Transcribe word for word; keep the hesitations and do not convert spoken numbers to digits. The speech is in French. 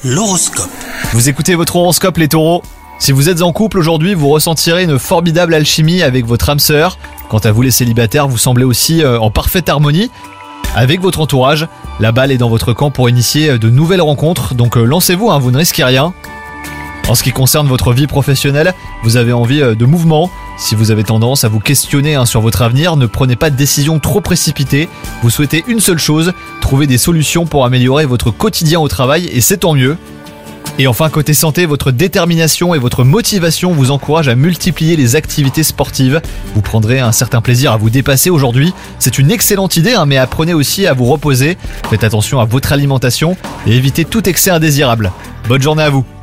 L'horoscope. Vous écoutez votre horoscope les taureaux. Si vous êtes en couple aujourd'hui, vous ressentirez une formidable alchimie avec votre âme sœur. Quant à vous les célibataires, vous semblez aussi en parfaite harmonie avec votre entourage. La balle est dans votre camp pour initier de nouvelles rencontres, donc lancez-vous, hein, vous ne risquez rien. En ce qui concerne votre vie professionnelle, vous avez envie de mouvement. Si vous avez tendance à vous questionner hein, sur votre avenir, ne prenez pas de décisions trop précipitées. Vous souhaitez une seule chose, trouver des solutions pour améliorer votre quotidien au travail, et c'est tant mieux. Et enfin, côté santé, votre détermination et votre motivation vous encouragent à multiplier les activités sportives. Vous prendrez un certain plaisir à vous dépasser aujourd'hui. C'est une excellente idée, hein, mais apprenez aussi à vous reposer. Faites attention à votre alimentation et évitez tout excès indésirable. Bonne journée à vous.